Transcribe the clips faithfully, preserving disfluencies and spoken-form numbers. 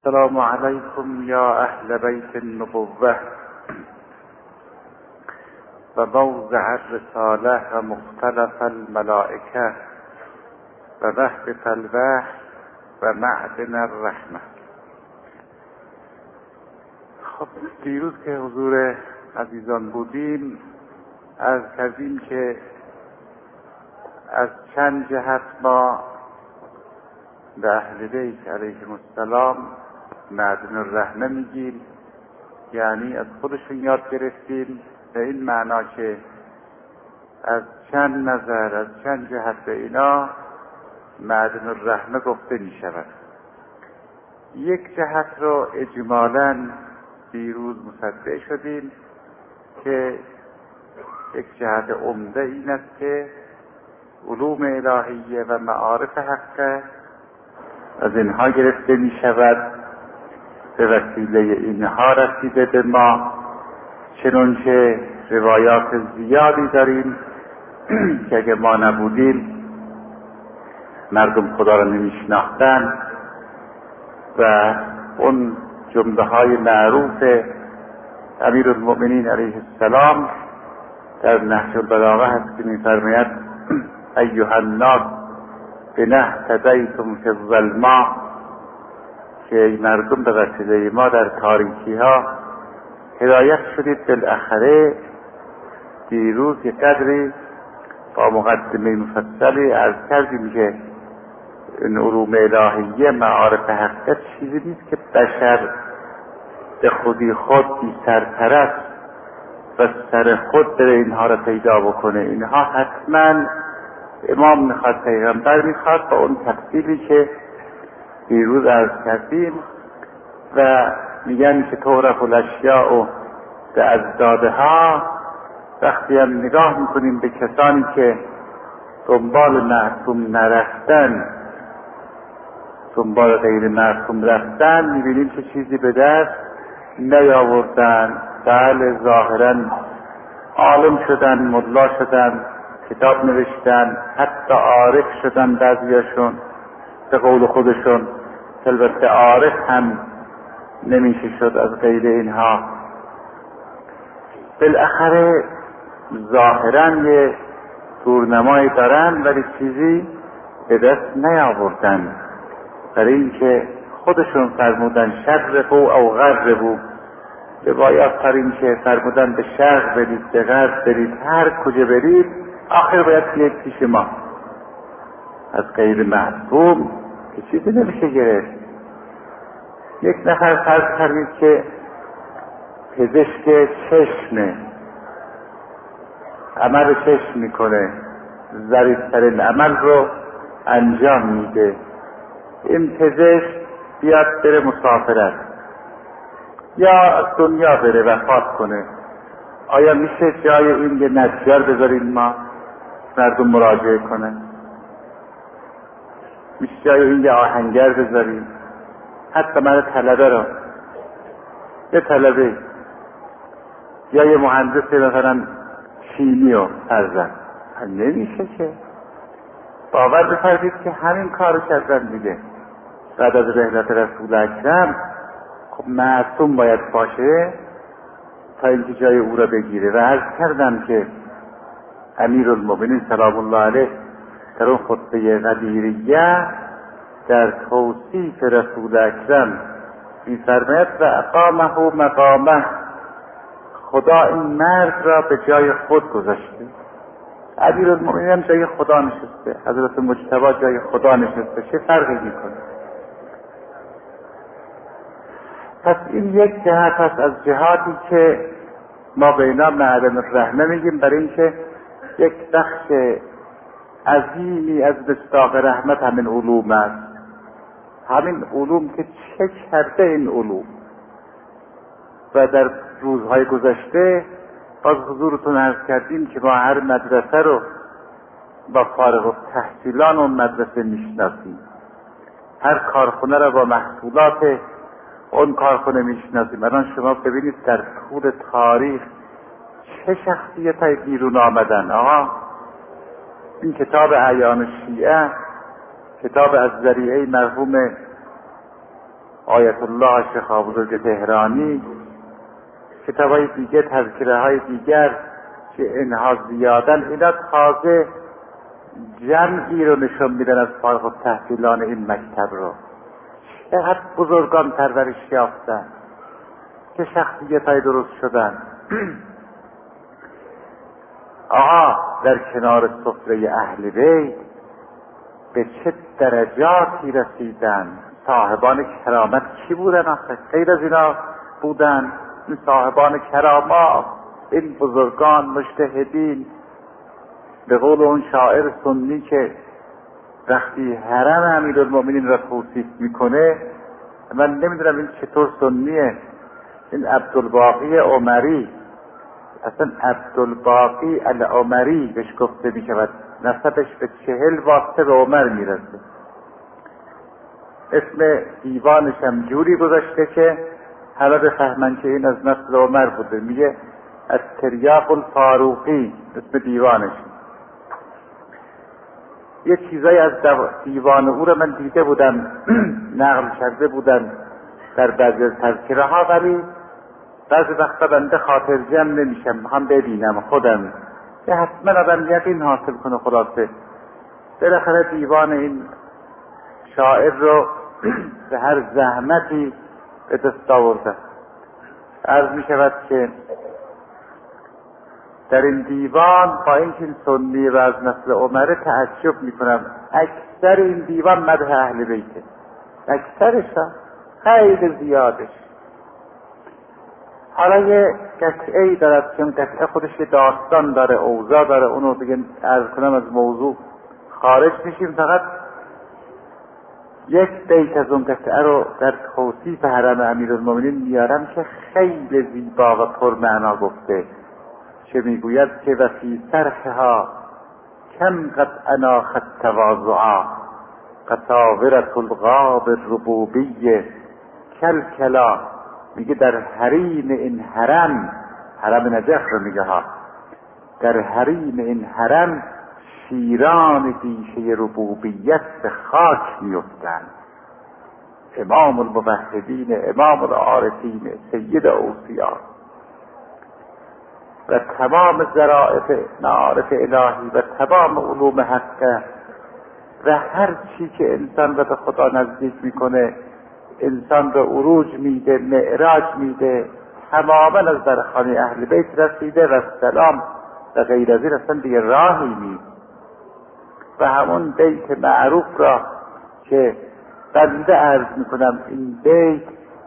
السلام علیکم یا اهل بیت النبوه و موضع الرساله و مختلف الملائکه و وحدة الوحی و معدن الرحمه. خب دیروز که حضور عزیزان بودیم عرض کردیم که از چند جهت ما به اهل بیت علیهم السلام معدن الرحمه میگیم، یعنی از خودشون یاد گرفتیم به این معنا که از چند نظر از چند جهت به اینا معدن الرحمه گفته می شود. یک جهت رو اجمالاً دیروز مصدق شدیم که یک جهت عمده این است که علوم الهیه و معارف حقه از اینها گرفته می شود، به وسیله اینها رسیده به ما، چنانچه روایات زیادی داریم که اگه ما نبودیم مردم خدا را نمیشناختن و اون جمله های معروف امیرالمؤمنین علیه السلام در نهج البلاغه هست که می‌فرماید ایها الناس بنهتدیتم فی الظلماء، که ای مردم به وسیله ما در تاریکی ها هدایت شدید. بالاخره دیروز یک قدری با مقدمه مفصلی عرض کردیم که این علوم الهیه معارف حقیقت چیزی نیست که بشر به خودی خود بی سرپرست و سر خود بره اینها را پیدا بکنه. اینها حتما امام میخواد، پیغمبر میخواد، با اون تفصیلی که دیروز عرض کردیم. و میگن که تعرف الاشیاء به اضدادها. وقتی هم نگاه میکنیم به کسانی که دنبال معصوم نرفتن، دنبال غیر معصوم رفتن، میبینیم که چیزی به دست نیاوردن. بله ظاهرا عالم شدن، ملا شدن، کتاب نوشتن، حتی عارف شدن بعضیاشون به قول خودشون، البته عارف هم نمیشه شد از غیر اینها. بالاخره ظاهرا یه دورنمایی دارن ولی چیزی به دست نیاوردن، برای اینکه خودشون فرمودن شرقو او غربو. روایات در این که فرمودن به شرق برید، به غرب برید، هر کجا برید آخر باید یک پیش ما. از غیر معصوم که چیزی نمیشه گرفت. یک نفر فرض کردید که پزشک چشمه، عمل چشم میکنه، ظریف‌ترین عمل رو انجام میده. این پزشک بیاد بره مسافرت یا از دنیا بره وفات کنه، آیا میشه جای این یه نجار بذاریم ما مردم مراجعه کنه؟ میشه جای این یه آهنگر بذاریم؟ حتی من طلبه رو یه طلبه یا یه مهندس مثلا شیمی رو فرزن نمیشه که. باور بفرمایید که همین کارو کردن دیگه. بعد از رحلت رسول اکرم خب معصوم باید باشه تا اینکه جای او را بگیره. و عرض کردم که امیرالمؤمنین سلام الله علیه در اون خطبه قدیریه در توصیف رسول اکرم می‌فرماید و اقامه مقامه، خدا این مرد را به جای خود گذاشته. امیرالمؤمنین هم جای خدا نشسته، حضرت مجتبی جای خدا نشسته، چه فرقی میکنه؟ پس این یک جهت است از جهاتی که ما به اینا معدن الرحمه میگیم، برای اینکه یک بخش عظیمی از مصداق رحمت همین علوم است. همین علوم که چه کرده این علوم. و در روزهای گذشته باز حضورتون عرض کردیم که ما هر مدرسه رو با فارغ التحصیلان اون مدرسه میشناسیم، هر کارخونه رو با محصولات اون کارخونه میشناسیم. الان شما ببینید در طول تاریخ چه شخصیت‌های بیرون آمدن. آقا این کتاب اعیان شیعه، کتاب از ذریعه مرحوم آیت الله شیخ بزرگ تهرانی، کتابای دیگه، تذکره های دیگر که اینها زیادن، اینا تازه جمعی رو نشون میدن از فارغ التحصیلان این مکتب رو. چقدر بزرگان پرورش یافتن، که شخصیت های درست شدن. آها در کنار سفره اهل بیت به چه درجاتی رسیدن. صاحبان کرامت کی بودن آخه؟ غیر از اینا بودن این صاحبان کرامات، این بزرگان مجتهدین. به قول اون شاعر سنی که وقتی حرم امیرالمومنین را توصیف میکنه، من نمیدونم این چطور سنیه، این عبدالباقی عمری، اصلا عبدالباقی العمری بهش گفته میشود، نسبش به چهل واسطه به عمر میرسه. اسم دیوانش هم جوری گذاشته که همه بفهمن که این از نسل عمر بوده. میگه از تریاق الفاروقی اسم دیوانش. یه چیزایی از دیوان او رو من دیده بودم، نقل کرده بودم در بعضی از تذکره ها، ولی بعضی وقتا بنده خاطر جمع نمیشم، هم ببینم خودم که حتما آدم یقین حاصل کنه. خلاصه بالاخره دیوان این شاعر رو به هر زحمتی به دست آورده. عرض می شود که در این دیوان با اینکه این سنی و از نسل عمره تعجب می کنم، اکثر این دیوان مدح اهل بیته، اکثرش خیلی زیادش. حالا یه قطعه ای دارد که اون قطعه خودش یه داستان داره، اوضاع داره، اونو دیگه عرض کنم از موضوع خارج میشیم. فقط یک بیت از اون قطعه رو در توصیف حرم امیرالمومنین میارم که خیلی زیبا و پرمعنا گفته، چه میگوید که و فی سرحها کم قد اناخت تواضعا قطاورت الغاب الربوبیه کلکلا. میگه در حریم این حرم، حرم نجف رو میگه ها، در حریم این حرم شیران دیشه ربوبیت به خاک میفتن. امام الموحدین، امام العارفین، سید اوصیا و تمام ذرائف معارف الهی و تمام علوم حقه و هر چی که انسان رو به خدا نزدیک میکنه، انسان رو عروج میده، معراج میده، تماما از در خانه اهل بیت رسیده و سلام و غیر از این اصلا دیگه راهی نیست. و همون بیت معروف را که بنده عرض میکنم، این بیت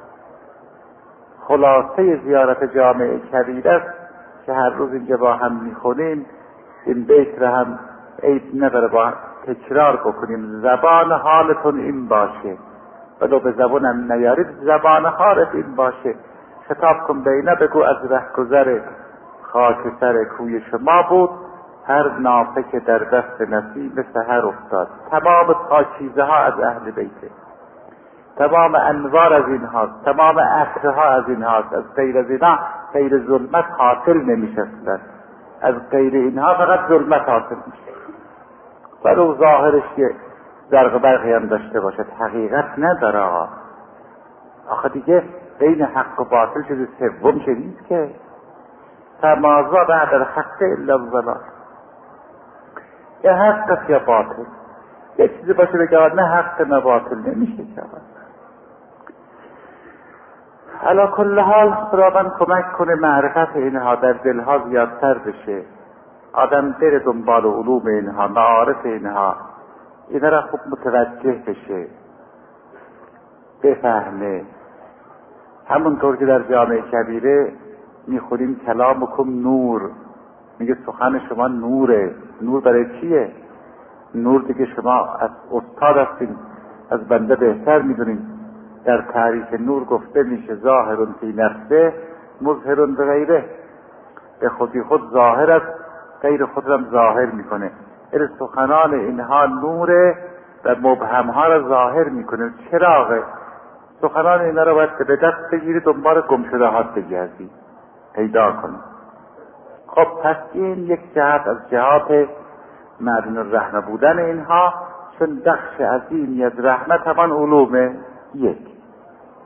خلاصه زیارت جامع کبیر است که هر روز اینجا با هم میخونیم. این بیت را هم عیب نداره با تکرار بکنیم. زبان حالتون این باشه، ولو به زبانم نیارید، زبان حالت این باشه. خطاب کن به اینا، بگو از رهگذر خاک سر کوی شما بود هر نافه که در دست نسیم سحر افتاد. تمام پاکیزه ها از اهل بیته، تمام انوار از این هاست، تمام عطرها از این هاست. از غیر از اینها غیر ظلمت حاصل نمیشستن، از غیر اینها فقط ظلمت حاصل میشه. ولو ظاهرش که زرق برقی هم داشته باشد، حقیقت نداره. آقا آخه دیگه بین حق و باطل شده سوم که نیست که. فماذا بعد الحق الا الضلال. یا حق است یا باطل. یه چیزی باشه بگه نه حق نه باطل، نمیشه که. علا کل حال خداوند کمک کنه معرفت اینها در دلها زیادتر بشه، آدم بره دنبال علوم اینها، معارف اینها، اینا را خوب متوجه بشه، بفهمه. همونطور که در جامع کبیره میخونیم کلامکم نور، میگه سخن شما نوره. نور برای چیه؟ نور دیگه شما از استاد هستین، از بنده بهتر میدونین. در تعریف نور گفته میشه ظاهرون فی نفسه مظهرون به غیره، به خودی خود ظاهر است، غیر خود را ظاهر میکنه. این سخنان اینها نوره و مبهمها را ظاهر میکنه. چراغه. سخنان اینا را باید به دست بگیری، دنبال گمشدهات بگردی، پیدا کنی. خب پس این یک جهت از جهات معدن الرحمه بودن اینها، چون بخش عظیمی از رحمت همان علومه. یک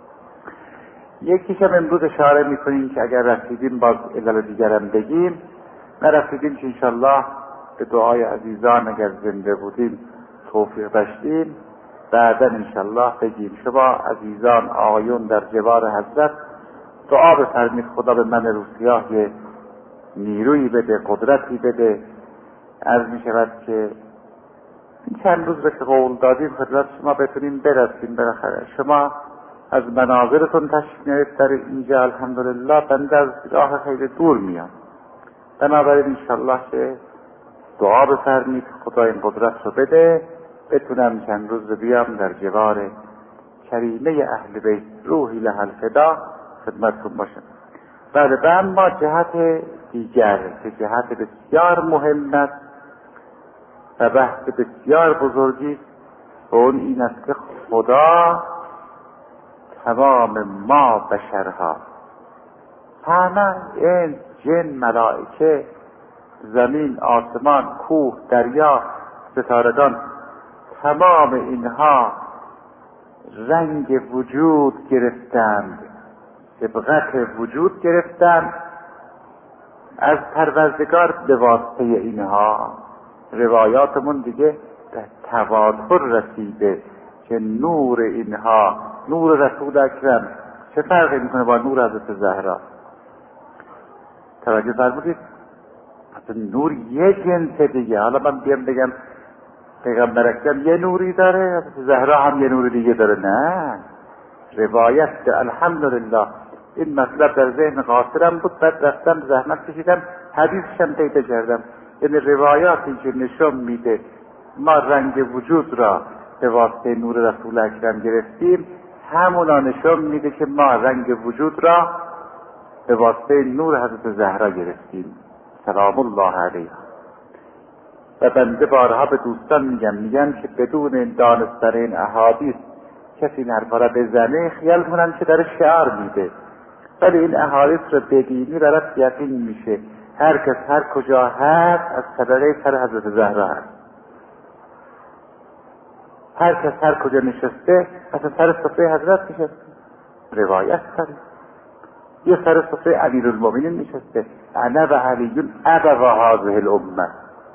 یکیش هم امروز اشاره میکنیم که اگر رسیدیم باز علل دیگرم بگیم، نرسیدیم که انشالله به دعای عزیزان اگر زنده بودیم توفیق داشتیم بعدا انشالله بگیم. شما عزیزان آقایون در جوار حضرت دعا بفرمید خدا به من روسیاه یه نیرویی بده، قدرتی بده. عرض می شود که این چند روز که قول دادیم خدمت شما بتونیم برسیم. بالاخره شما از مناظرتون تشریف میارید در اینجا، الحمدلله بنده از راه خیلی دور میام. بنابراین انشالله که دعا بفرمید خدا این قدرت رو بده بتونم چند روز بیام در جوار کریمه اهل بیت روحی لها الفدا خدمتتون باشم. بعد به اما جهت دیگر که جهت بسیار مهم است و بحث بسیار بزرگی و اون این است که خدا تمام ما بشرها، همه انس، جن، ملائکه، زمین، آسمان، کوه، دریا، ستارگان، تمام اینها رنگ وجود گرفتند، سبقت وجود گرفتند از پروردگار به واسطه اینها. روایاتمون دیگه به تواتر رسیده که نور اینها، نور رسول اکرم چه فرقی میکنه با نور حضرت زهرا؟ توجه فرمودید؟ نور یه جنس دیگه. حالا من بیام بگم پیغمبر اکرم یه نوری داره، زهرا هم یه نور دیگه داره؟ نه، روایت الحمدلله این مطلب در ذهن قاصرم بود، بعد رفتم زحمت کشیدم حدیثشم پیدا کردم. یعنی روایاتی که نشون میده ما رنگ وجود را به واسطه نور رسول اکرم گرفتیم، همونا نشون میده که ما رنگ وجود را به واسطه نور حضرت زهرا گرفتیم سلام الله علیها. و بنده بارها به دوستان میگم میگم که بدون دانستن این احادیث کسی این حرفا را بزنه خیال کنن که در شعار میده، ولی این احادیث رو بدینی برات یقین میشه هر کس هر کجا هست از صدقه سر حضرت زهرا هست. هر کس هر کجا نشسته از سر صفحه حضرت نشسته. روایت داره یه سر صفحه امیرالمومنین نشسته، انا و علیون ابا و هذه الامه.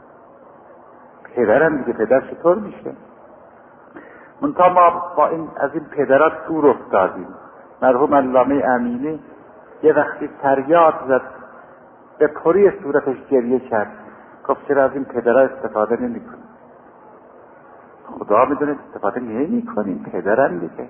پدرم دیگه، پدر چطور میشه؟ منتها ما با این از این پدرات دور افتادیم. مرحوم علامه امینی یه وقتی فریاد زد، به پری صورتش گریه کرد، گفت چرا از این پدرها استفاده نمی کنیم؟ خدا میدونه استفاده نمی کنیم، پدرم دیگه.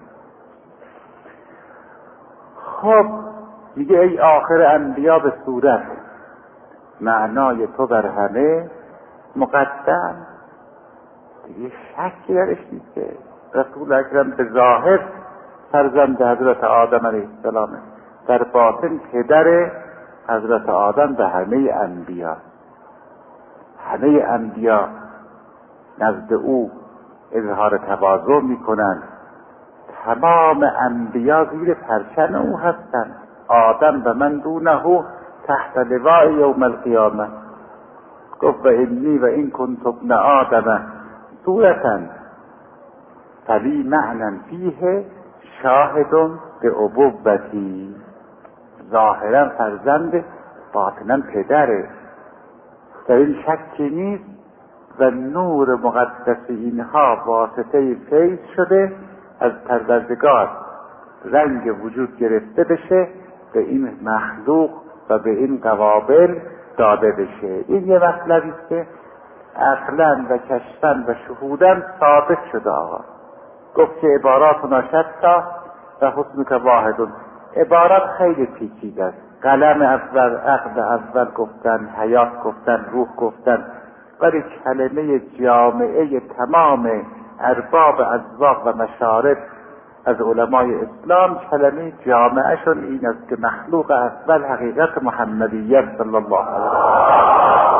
خب میگه ای آخر انبیا به صورت، معنای تو بر همه مقدم. دیگه شکی درش نیست که رسول اکرم به ظاهر فرزند حضرت آدم علیه السلامه، در باطن پدر حضرت آدم به همه انبیا. همه انبیا نزد او اظهار تواضع میکنند. تمام انبیا زیر پرچم او هستند. آدم و من دونه تحت لواء یوم القیامه. گفت و انی و این کنت ابن آدم صورتا فلی معنی فیه شاهد به ابوتی. ظاهرا فرزند، باطنا پدره، در این شکی نیست. و نور مقدس اینها واسطه فیض شده از پروردگار رنگ وجود گرفته بشه به این مخلوق و به این قوابل داده بشه. این یه مطلبی که عقلا و کشفا و شهودا ثابت شده. آقا گفت که عباراتنا شتا و حسنک واحدون. عبارات خیلی پیچیده است. قلم اول، عقد اول گفتن، حیات گفتن، روح گفتن، ولی کلمه جامعه تمام ارباب اذواق و مشارب از علمای اسلام، کلمه جامعه شون این است که مخلوق اول حقیقت محمدیت صلی الله علیه وسلم.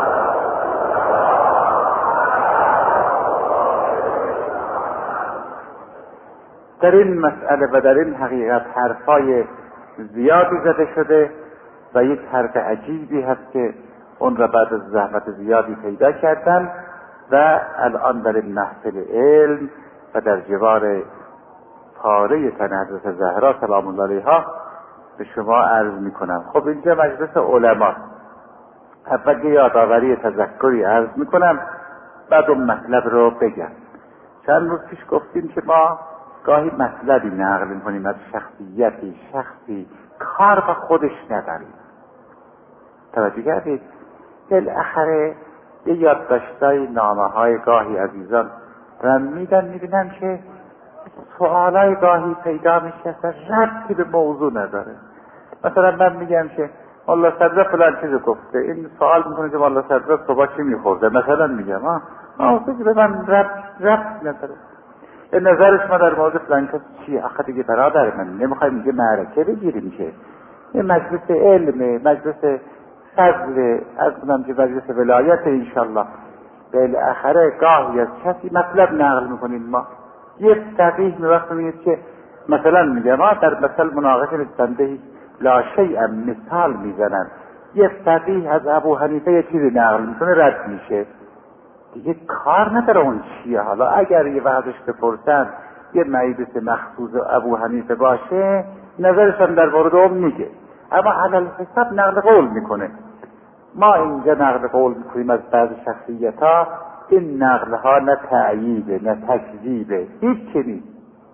در این مسئله و در این حقیقت حرفای زیادی زده شده و یک حرف عجیبی هست که اون را بعد از زحمت زیادی پیدا کردن و الان در این محفل علم و در جوار پاره تن حضرت زهرا سلام الله علیها به شما عرض میکنم. خب اینجا مجلس علما، اول یادآوری تذکری عرض میکنم، بعد اون مطلب رو بگم. چند روز پیش گفتیم که ما گاهی مطلبی نقل میکنیم از شخصیتی، شخصی کار به خودش نداریم. توجه کردید؟ بالاخره یه یادداشتای نامه های گاهی عزیزان دارن میدن، میبینم که سوالای گاهی پیدا میشه اصلا ربطی به موضوع نداره. مثلا من میگم که مولا صدرا فلان چیزو گفته، این سوال میکنه که مولا صدرا صبح چی میخورده، مثلا میگم آه آه که به من ربط ربط نداره. این نظرش ما در مورد فلان کس چیه؟ آخه دیگه برادر من نمیخوایم میگه معرکه بگیریم که این مجلس علم، مجلس فضل، از کنم که مجلس ولایت انشالله. بالاخره گاهی از کسی مطلب نقل میکنیم ما. یک فقیه می وقت میگه که مثلا میگه ما در مثل مناقشه بنده لا شیء مثال میزنن، یک فقیه از ابو حنیفه یه چیزی نقل میکنه رد میشه، دیگه کار نداره اون چیه. حالا اگر یه وقتش بپرسن یه مجلس مخصوص ابو حنیفه باشه نظرش هم در مورد اون میگه، اما علل حساب نقل قول میکنه. ما اینجا نقل قول میکنیم از بعض شخصیت ها، این نقل ها نه تأییده نه تکذیبه، هیچ نیست،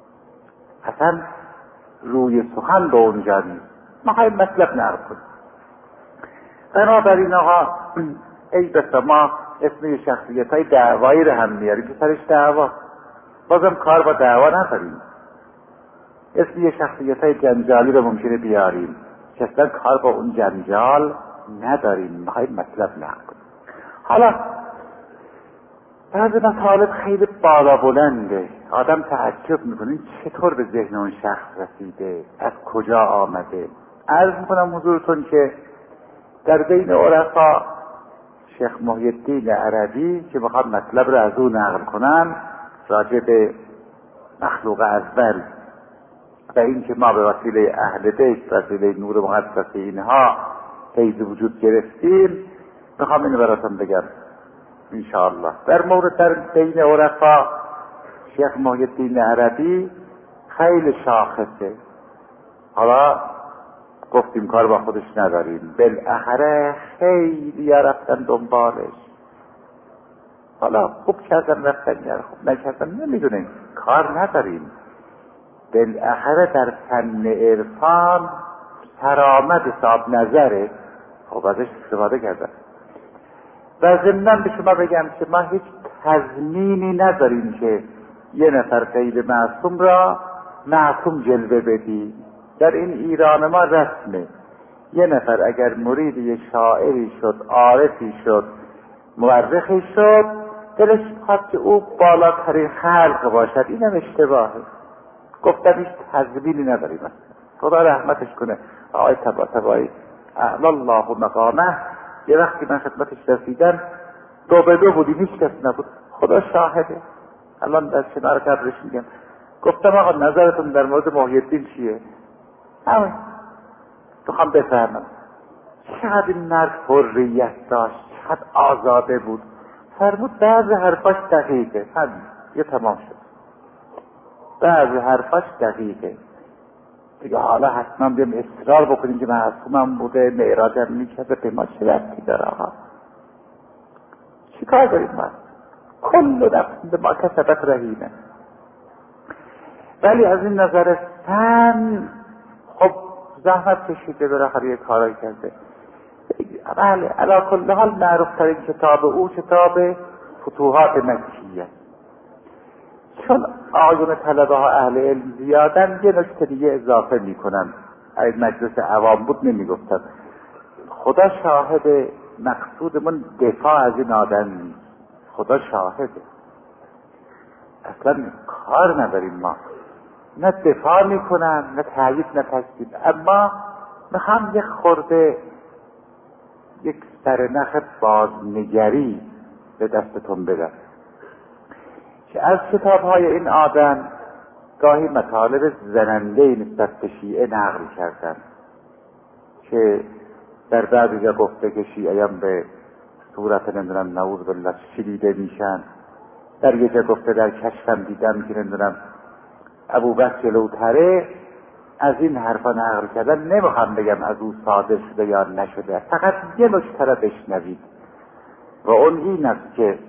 اصلا روی سخن به اونجا نیست. ما خواهیم مطلب نقل کنیم. بنابراین آقا ای بسا ما اسم شخصیت های دعوایی رو هم میاریم که سرش دعوا، بازم کار با دعوا نکنیم. اسم شخصیت های جنجالی رو ممکنه بیاریم که اصلا کار با اون جنجال نداریم، میخوایم مطلب نقل کنیم. حالا بعض مطالب خیلی بالا بلنده، آدم تعجب میکنه چطور به ذهن اون شخص رسیده، از کجا آمده. عرض میکنم حضورتون که در بین عرفا شیخ محی الدین عربی که بخواد مطلب رو از او نقل کنم راجع به مخلوق اول و این که ما به وسیله اهل بیت، وسیله نور مقدس اینها فیض وجود گرفتیم، میخوام اینو براتون بگم انشاءالله. در مورد در بین عرفا شیخ محی الدین عربی خیلی شاخصه. حالا گفتیم کار با خودش نداریم، بالاخره خیلی رفتن دنبالش. حالا خوب کردن رفتن یا خوب نکردن نمیدونیم، کار نداریم. بالاخره در فن عرفان سرآمد صاحب نظره، خب ازش استفاده کردن. و ضمناً به شما بگم که ما هیچ تضمینی نداریم که یه نفر غیر معصوم را معصوم جلوه بدی. در این ایران ما رسمه، یه نفر اگر مرید یه شاعری شد، عارفی شد، مورخی شد، دلش میخواد که او بالاترین خلق باشد. اینم اشتباهه. گفتم هیچ تضمینی نداریم. خدا رحمتش کنه آقای طباطبایی اعلی الله مقامه، یه وقتی من خدمتش رسیدم دو به دو بودیم، هیچ کس نبود، خدا شاهده. الان در کنار قبرش میگم، گفتم آقا نظرتون در مورد محی الدین چیه؟ همین بخوام بفهمم چقدر این مرد حریت داشت، چقدر آزاده بود. فرمود بعض حرفاش دقیقه، همین یه تمام شد. بعض حرفاش دقیقه دیگه. حالا حتما بیم اصرار بکنیم که معصومم بوده، معراجم میکرده، به ما چه ربطی داره آقا؟ چی کار داریم ما؟ کل نفس به ما کسبت رهینه. ولی از این نظر فن خب زحمت کشیده، بالاخره یه کارایی کرده. بله علی کل حال معروف ترین کتاب او کتاب فتوحات مکیه. چون آیون طلبه ها اهل علم زیادن، یه نکته دیگه اضافه میکنم. اگه مجلس عوام بود نمیگفتم. خدا شاهد، مقصودمون دفاع از این آدم نیست، خدا شاهده. اصلا کار نداریم ما، نه دفاع میکنم نه تایید نه تکذیب، اما میخوام یک خورده یک سرنخ بازنگری به دستتون بدم که از کتاب‌های این آدم گاهی مطالب زننده نسبت به شیعه نقل کردن که در بعضی جا گفته که شیعه هم به صورت نمیدونم نعوذ بالله شلیده میشن، در یه جا گفته در کشفم دیدم که نمیدونم ابوبکر جلوتره از این حرفا نقل کردن. نمیخوام بگم از او صادر شده یا نشده، فقط یه نکته را بشنوید و اون این است که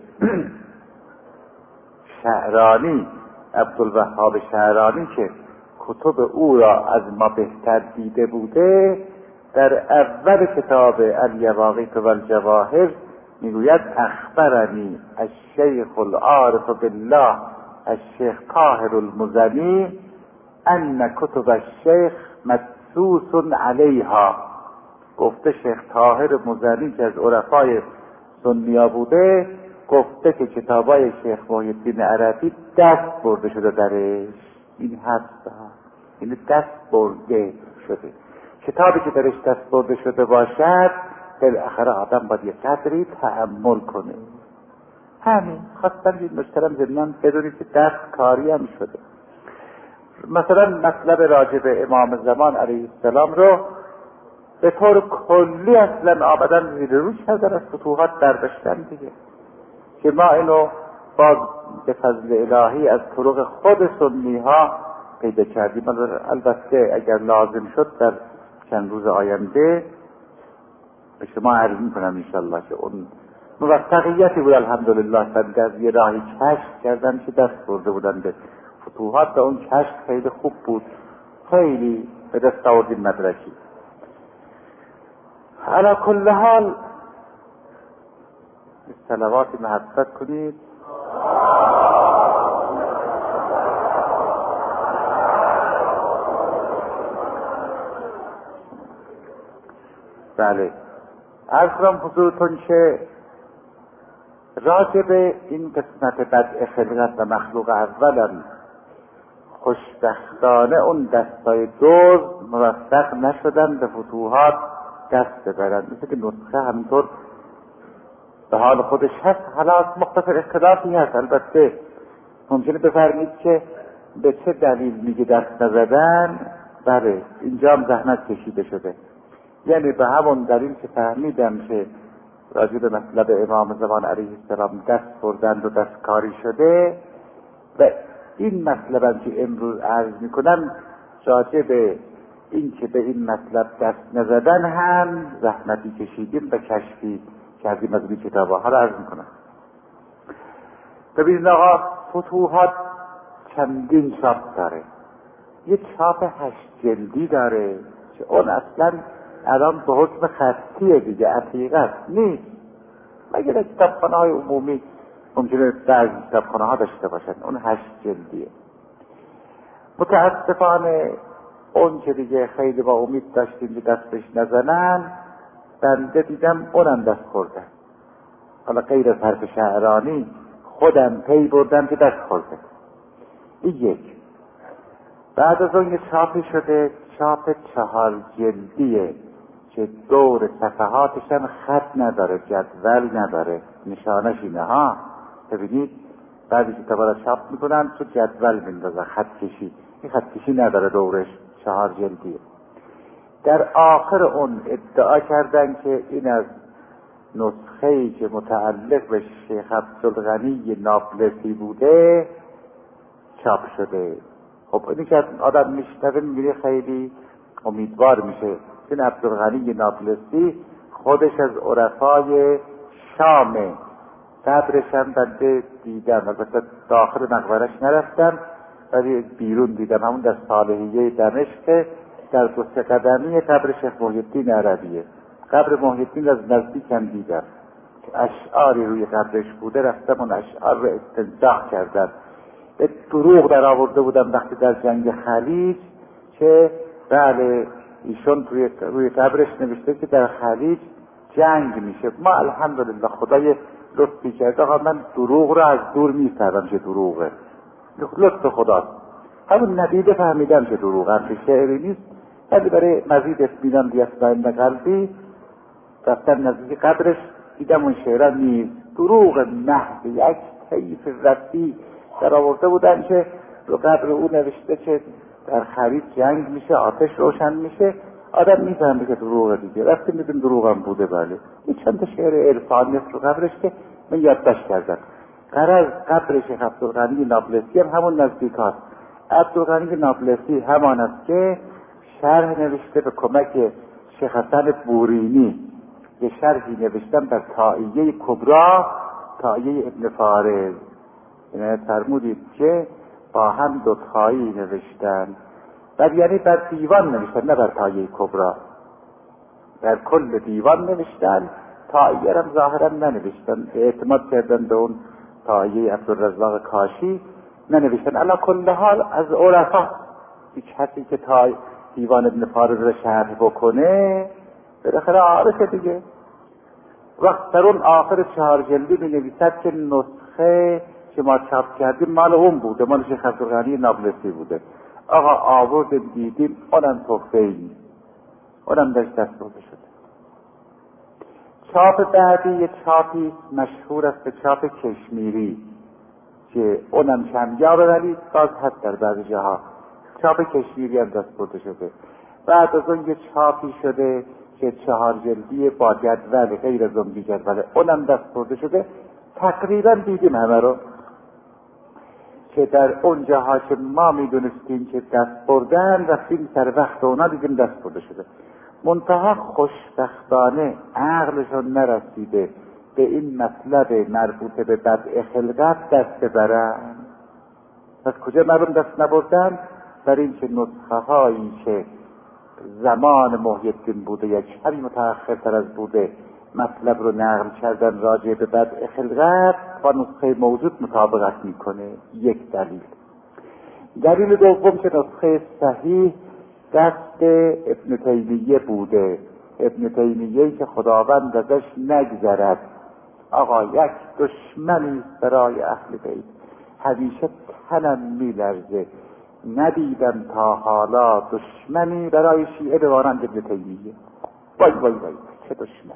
شعرانی، عبدالوهاب شعرانی که کتب او را از ما بهتر دیده بوده، در اول کتاب الیواقیت و الجواهر میگوید اخبرنی الشیخ العارف بالله الشیخ طاهر المزنی ان کتب الشیخ مدسوس علیها. گفته شیخ طاهر مزنی که از عرفای سنیا بوده، گفته که کتابای شیخ محی الدین عربی دست برده شده درش. این هست، این دست برده شده. کتابی که درش دست برده شده باشد بالاخره آدم باید یه قدری تأمل کنه. همین خواستم این مشترم زمینان بدونید که دست کاری هم شده. مثلا مطلب راجع به امام زمان علیه السلام رو به طور کلی اصلا آمدن زیر رو کردن، از فتوحات برداشتن دیگه، که ما اینو باز به فضل الهی از طرق خود سنی ها پیدا کردیم. البته اگر لازم شد در چند روز آینده به شما عرض میکنم انشالله که اون موفقیتی بود الحمدلله در از یه راهی کشف کردن که دست برده بودن به فتوحات و اون کشف خیلی خوب بود، خیلی به دست آوردیم مدرکی. علی کل حال صلواتی محبت کنید. بله عرض کنم حضورتون که راجع به این قسمت بدء خلقت و مخلوق اولا خوشبختانه اون دستای دوز موفق نشدن به فتوحات دست ببرن، مثل که نسخه همینطور به حال خودش هست. حالا مختصر اختلافی هست، البته ممکنه بفرمید که به چه دلیل میگه دست نزدن. بله اینجا هم زحمت کشیده شده، یعنی به همون دلیل که فهمیدم که راجع به مطلب امام زمان علیه السلام دست بردن و دستکاری شده و این مطلب هم که امروز عرض میکنم راجع به این که به این مطلب دست نزدن هم زحمتی کشیدیم و کشفی کردیم از این کتاب ها را عرض میکنم. ببینید آقا، فتوحات چندین چاپ داره. یه چاپ هشت جلدی داره که اون اصلا الان به حکم خطیه دیگه، حقیقت نیست، مگر در کتابخانه های عمومی ممکنه بعضی کتابخانه ها داشته باشن. اون هشت جلدیه. متاسفانه اون که دیگه خیلی با امید داشتیم که دستش نزنن، بنده دیدم اونم دست خوردن. حالا غیر از حرف شعرانی خودم پی بردم که دست خورده. این یک. بعد از اون یه چاپی شده، چاپ چهار جلدیه که دور صفحاتش هم خط نداره، جدول نداره، نشانش اینه ها. ببینید بعضی کتابا را چاپ میکنن تو جدول میندازن، خط کشی. این خط کشی نداره، دورش چهار جلدیه. در آخر اون ادعا کردن که این از نسخه‌ای که متعلق به شیخ عبدالغنی نابلسی بوده چاپ شده. خب اینی که آدم میشنوه میبینه خیلی امیدوار میشه. این عبدالغنی نابلسی خودش از عرفای شامه، قبرش هم بنده دیدم، البته داخل مقبرش نرفتم ولی بیرون دیدم، همون در صالحیه دمشق در دو سه قدمی قبر شیخ محی الدین عربیه. قبر محی الدین از نزدیک هم دیدم که اشعاری روی قبرش بوده، رفتم اون اشعار رو استنساخ کردم. به دروغ در آورده بودم وقتی در جنگ خلیج که بله ایشون روی, روی قبرش نوشته که در خلیج جنگ میشه. ما الحمدلله خدای لطفی کرده، آقا من دروغ رو از دور میفهمم که دروغه، لطف خداست. همون ندیده فهمیدم که دروغ هم که شعری نیست، ولی برای مزید اطمینان بیاطمئن قلبی رفتم نزدیک قبرش، دیدم اون شعرها نیست، دروغ محض. یک طیف رفتی در آورده بودن که رو قبر او نوشته که در خرید جنگ میشه، آتش روشن میشه. آدم میفهمه که دروغه دیگه. رفتیم میدون دروغ هم بوده. بله این چند تا شعر عرفانی رو قبرش که من یادداشت کردم. قرار قبر شیخ عبدالغنی نابلسی هم همون نزدیک هست. عبدالغنی نابلسی همان است که شرح نوشته به کمک شیخ حسن بورینی، یه شرحی نوشتم در طائیه کبرا، طائیه ابن فارض. اینه فرمودید که با هم دو طایی نوشتن، بر یعنی بر دیوان نوشتن، نه بر طائیه کبرا، در کل دیوان نوشتن، طائیه را ظاهرا ننوشتن، اعتماد کردن به اون طائیه عبدالرزاق کاشی ننوشتن. علی کل حال از عرفا هیچ کسی که تا دیوان ابن فارض را شرح بکنه بالاخره عارفه دیگه. وقت در اون آخر چهار جلدی می نویسد که نسخه که ما چاپ کردیم مال اون بوده، مال شیخ عبدالغنی نابلسی بوده. آقا آوردیم دیدیم اونم تحفه‌ای، اونم داشت دست برده شده. چاپ بعدی یه چاپی مشهور است به چاپ کشمیری که اونم کمیابه ولی باز هست در بعضی جاها. چاپ کشمیری هم دست برده شده. بعد از اون یه چاپی شده که چهار جلدی با جدول غیر زنبی جدول، اونم دست برده شده. تقریبا دیدیم همه رو که در اون جاها که ما میدونستیم که دست بردن رفتیم سر وقت اونا دیدیم دست برده شده. منتها خوشبختانه عقلشون نرسیده به این مطلب مربوط به بدء خلقت دست ببرن. از کجا معلوم دست نبردن؟ بر این که نسخه هایی که زمان محی الدین بوده یا کمی متأخرتر از بوده مطلب رو نقل کردن راجع به بدء خلقت با نسخه موجود مطابقت میکنه. یک دلیل. دلیل دوم که نسخه صحیح دست ابن تیمیه بوده، ابن تیمیه که خداوند ازش نگذرد. آقا یک دشمنی برای اهل بیت، همیشه تنم میلرزه، ندیدم تا حالا دشمنی برای شیعه بمانند ابن تیمیه. وای وای وای چه دشمن،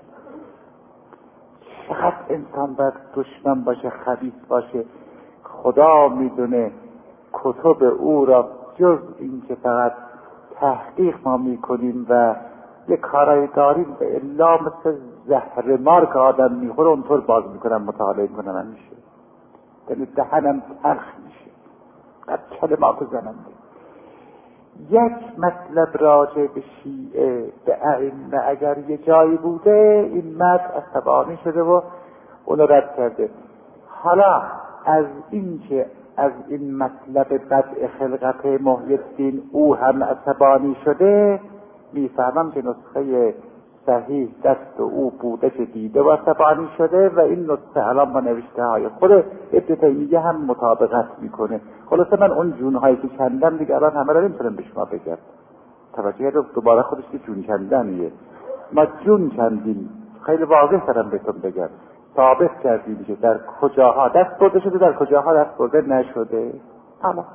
چقدر انسان باید دشمن باشه، خبیث باشه. خدا میدونه کتب او را جز این که فقط تحقیق ما میکنیم و یک کارایی داریم به الا مثل زهر مار که آدم میخوره اونطور باز میکنم، مطالعه کنم همیشه دل دهنم تلخ میشه قد کلمات زننده. یک مطلب راجع به شیعه به ائمه اگر یه جایی بوده این متن عصبانی شده و اون رد کرده. حالا از این که از این مطلب بدء خلقت محی الدین او هم عصبانی شده، میفهمم که نسخه صحیح دست او بوده که دیده و عصبانی شده و این نسخه الان با نوشته های خود ابن تیمیه هم مطابقت میکنه. خلاصه من اون جونهایی که کندم دیگه الان همه را نمیتونم به شما بگم. توجه رو دوباره خودش که جون کندنیه، ما جون کندیم، خیلی واضح دارم بهتون بگم، ثابت کردیم که در کجاها دست برده شده در کجاها دست برده نشده. حالا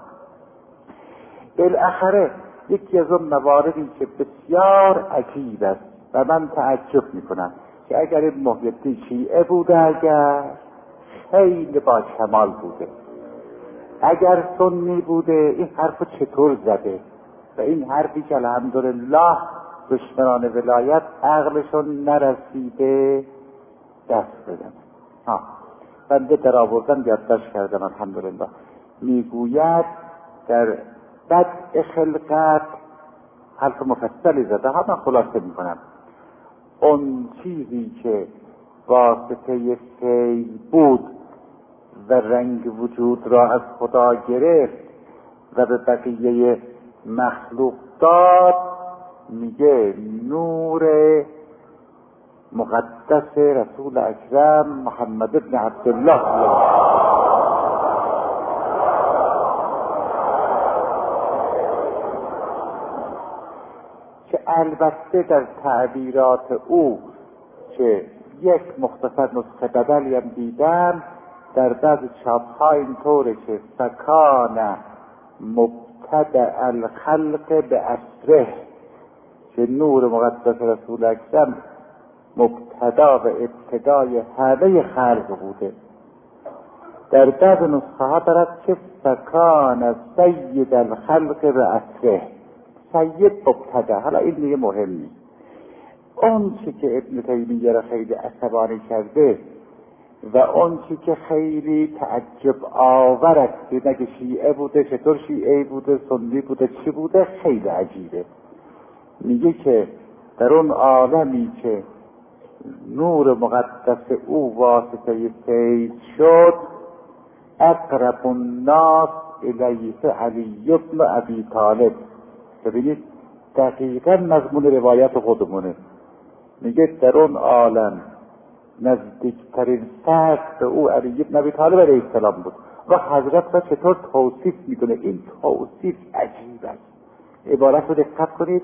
بالاخره یکی از اون مواردی که بسیار عجیب است و من تعجب میکنم که اگر این محی الدین شیعه بوده، اگر خیلی با کمال بوده، اگر سنی بوده، این حرف چطور زده و این حرفی که الحمدلله دشمنان ولایت عقلشون نرسیده دست بدن. ها بنده در آوردن یادداشت کردم الحمدلله. میگوید در بدء خلقت حرف مفصلی زده ها، من خلاصه میکنم. اون چیزی که واسطه فیض بود و رنگ وجود را از خدا گرفت و به بقیه مخلوق داد، میگه نور مقدس رسول اکرم محمد ابن عبدالله که البته در تعبیرات او که یک مختصر نسخه بدلی هم دیدم در بعض چاپ‌ها اینطوره که فکان مبتدع الخلق به اسره، که نور مقدس رسول اکرم مبتدا و ابتدای همه خلق بوده. در بعض نسخه ها دارد که فکان سید الخلق به اسره، سید مبتدا. حالا این دیگه مهم نیست. اون چی که ابن تیمیه را خیلی عصبانی کرده و اون چی که خیلی تعجب آور است، نگه شیعه بوده، چطور شیعه بوده، سنی بوده، چی بوده، خیلی عجیبه. میگه که در اون عالمی که نور مقدس او واسطه فیض شد، اقرب الناس الیه علی بن ابی طالب. ببینید دقیقا مضمون روایت خودمونه. میگه در اون عالم نزدیکترین فرد به او علی بن ابی طالب علیه السلام بود. و حضرت را چطور توصیف میکنه؟ این توصیف عجیب است. عبارت رو دقت کنید.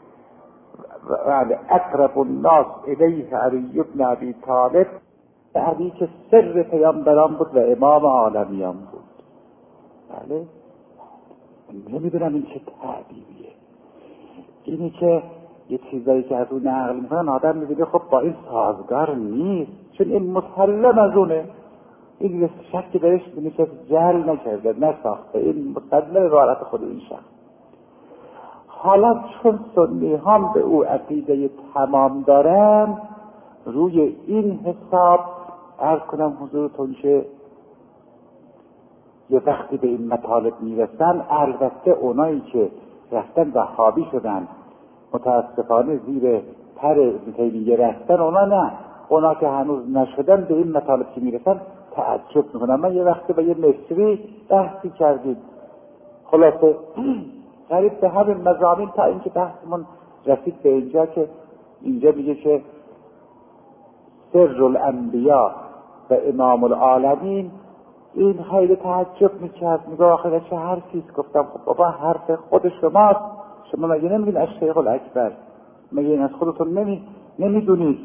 اقرب الناس الیه علی بن ابی طالب، علی که سر پیامبران بود و امام عالمیان بود. بله، نمیدونم این چه تعبیریه. اینی که یه چیزایی که از اون نقل میکنن آدم میبینه خب با این سازگار نیست، چون این مسلم از اونه، این شک درش میشه جهل نکرده، نساخته، این مسلم روایت خود این شخص. حالا چون سنی هم به او عقیده تمام دارن، روی این حساب عرض کنم حضورتون که یه وقتی به این مطالب میرسن، البته اونایی که رفتن وهابی شدن، متاسفانه زیر پر ابن تیمیه رفتن، اونا نه، اونا که هنوز نشدن به این مطالب که میرسن تعجب میکنن. من یه وقتی با یه مصری بحثی کردیم، خلاصه قریب به همین مضامین، تا اینکه بحثمون رسید به اینجا که اینجا میگه که سر الانبیا و امام العالمین. این خیلی تعجب میکرد، میگه آخه چه حرفیست؟ گفتم خب بابا حرف خود شماست، شما مگه نمیدین از شیخ الاکبر؟ مگه این از خودتون نمی نمیدونید؟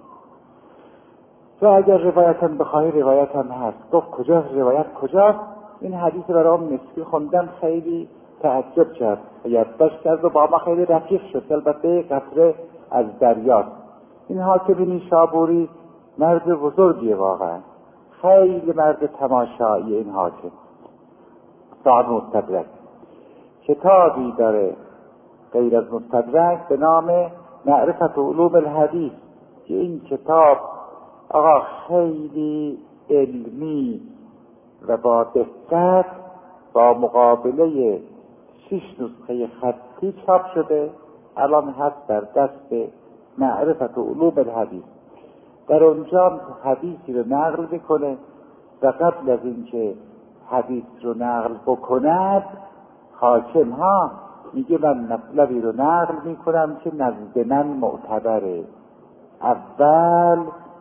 و اگر روایتم بخواهی روایتم هست. گفت کجا روایت کجاست؟ این حدیث برام مسکی خوندم، خیلی تعجب کرد، یادداشت کرد و با ما خیلی رفیق شد. البته قطره از دریاست. این حاکم نیشابوری مرد بزرگیه، واقعا خیلی مرد تماشایی. این حاکم صاحب مستدرک کتابی داره غیر از مستدرک به نام معرفت علوم الحدیث، که این کتاب آقا خیلی علمی و با دقت با مقابله شش نسخه خطی چاپ شده، الان هست در دست معرفت علوم الحدیث. در اونجا حدیثی رو نقل میکنه و قبل از اینکه حدیث رو نقل بکند، حاکم ها میگه من مطلبی رو نقل میکنم که نزد من معتبره. اول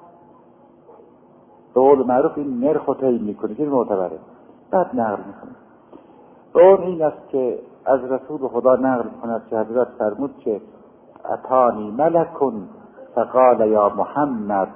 به قول معروف این نرخ و تعیین میکنه که معتبره، بعد نقل میکنه. اون این است که از رسول خدا نقل کند که حضرت فرمود که اتانی ملکون فقال یا محمد،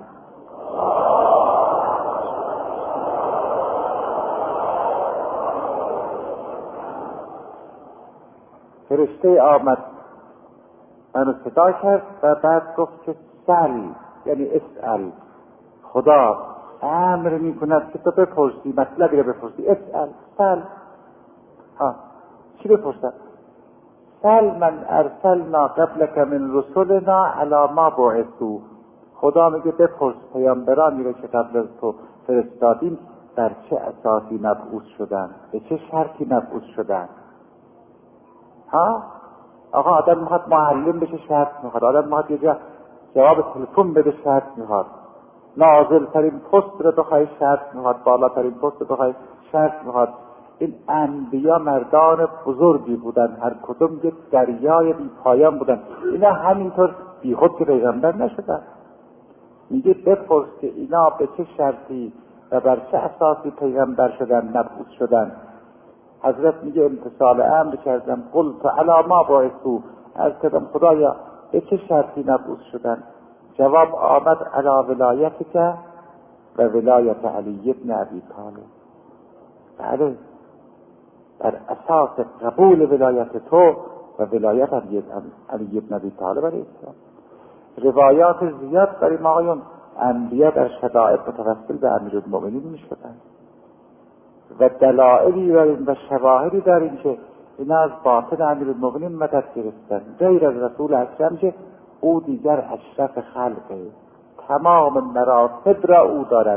فرشته آمد منو صدا کرد و بعد گفت که سل، یعنی اسأل. خدا امر می کند که تو بپرسی، مطلبی رو بپرسی. اسأل، سل. ها چی بپرسم؟ سل من ارسلنا قبلک من رسولنا علی ما بعثوا. خدا میگه بپرس پیامبرانی رو که قبل از تو فرستادیم در چه اساسی مبعوث شدن، به چه شرطی مبعوث شدن. ها آقا آدم میخواد معلم بشه شرط میخواد، آدم میخواد یه جا جواب تلفن بده شرط میخواد، نازل ترین پست رو بخوای شرط میخواد، بالاترین پست رو بخوای شرط میخواد. این انبیا مردان بزرگی بودن، هر کدوم یک دریای بی پایان بودن. اینا همینطور بی خود که پیغمبر نشدن. میگه بپرس که اینا به چه شرطی و بر چه اساسی پیغمبر شدن، مبعوث شدن. حضرت میگه امتثال امر کردم، قلت علی ما بعثوا، از کدام خدایا به چه شرطی مبعوث شدن؟ جواب آمد علی ولایتک و ولایت علی بن ابی طالب. بله، بر اساس قبول ولایت تو و ولایت علی بن ابی طالب علیه السلام. روایات زیاد برای آقایون انبیا در شدائد متوسل به امیرالمؤمنین می شدن و دلائلی داریم و شواهدی داریم که اینا از باطن امیرالمؤمنین مدد گرفتن، غیر از رسول اکرم که او دیگر اشرف خلقه، تمام مراتب را او دارد.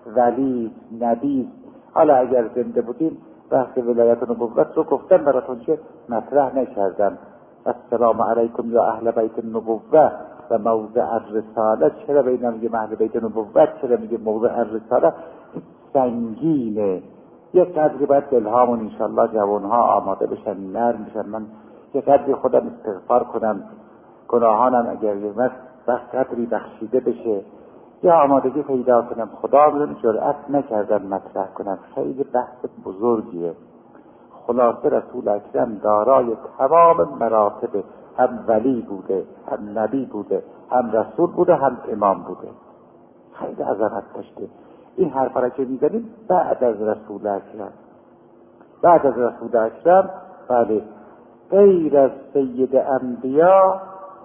ولی نبی. حالا اگر زنده بودیم بحث ولایت و نبوت رو گفتم براتون که مطرح نکردم. السلام علیکم یا اهل بیت النبوه و موضع الرساله. چرا به اینا میگه اهل بیت النبوت، چرا میگه موضع الرساله؟ سنگینه. یک قدری باید دلهامون انشالله جوانها آماده بشن، نرم بشن. من یک قدری خودم استغفار کنم، گناهانم اگر یه وقت قدری بخشیده بشه یا آمادگی پیدا کنم، خدا میدونه جرأت نکردم مطرح کنم. خیلی بحث بزرگیه. خلاصه رسول اکرم دارای تمام مراتب، هم ولی بوده، هم نبی بوده، هم رسول بوده، هم امام بوده. خیلی عظمت داشته. این حرفا را که میزنیم بعد از رسول اکرم، بعد از رسول اکرم بله، غیر از سید انبیا،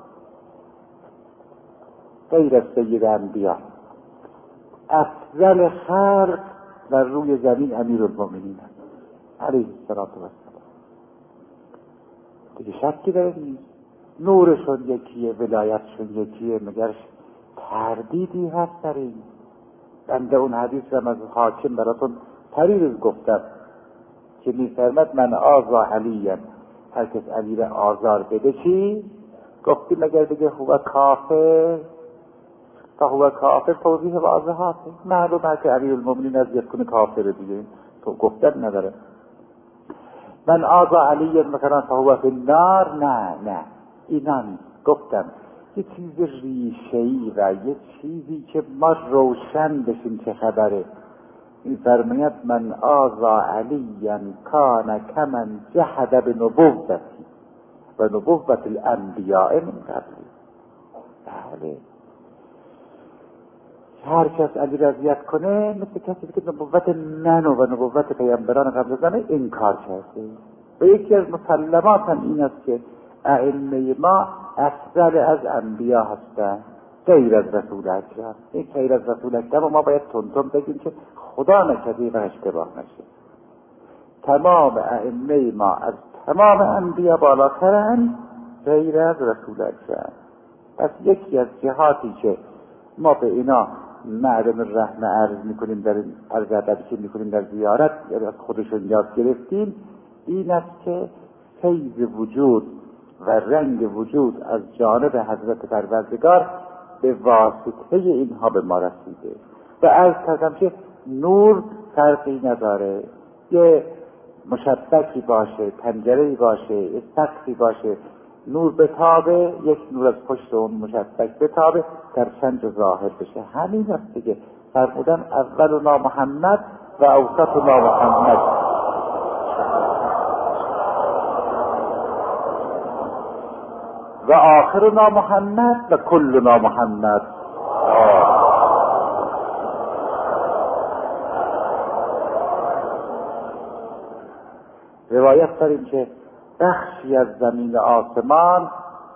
غیر از سید انبیا افضل خلق در روی زمین امیرالمومنین علیه الصلاة والسلام. دیگه شکی داره نیست. نورشون یکیه، ولایتشون یکیه، مگر تردیدی هست در این؟ بنده اون حدیث رو از حاکم براتون پریروز گفتم که میفرمد من آزا علیم، هر کس علی را آزار بده چی؟ گفتیم مگر بگه هو کافر، تا هو کافر توضیح واضحاته. معلومه که امیرالمومنین از یکون کافر دیگه تو گفتن نداره. من آزا علی مثلا فهو فی النار، نه نه اینا نیست. گفتم یه چیز ریشه‌ای و یه چیزی که ما روشن بشیم چه خبره. این فرماید من آزا علی کان کمن جحد بنبوتی و نبوت الانبیاء من قبل. بله، هر کس علی را اذیت کنه مثل کسی که نبوت من و نبوت پیامبران قبل از من انکار کرده. و یکی از مسلمات هم این است که ائمه ما افضل از انبیا هستند غیر از رسول اکرم. این غیر از رسول اکرم و ما باید تون بگیم که خدا نکرده و اشتباه نشه. تمام ائمه ما از تمام انبیا بالاترند غیر از رسول اکرم. پس یکی از جهاتی که ما به اینا معلم رحمه عرض میکنیم، در عرض ادبی که میکنیم در زیارت، یعنی از خودشون یاد گرفتیم، این است که فیض وجود و رنگ وجود از جانب حضرت پروردگار به واسطه اینها به ما رسیده. و عرض کردم که نور فرقی نداره، یه مشبکی باشه، پنجره‌ای باشه، سقفی باشه، نور بتابه، یک نور از پشت اون مشبک بتابه در چند ظاهر بشه. همین است دیگه. فرمودن اولنا محمد و اوسطنا محمد و آخرنا محمد و کلنا محمد. روایت داریم که بخشی از زمین آسمان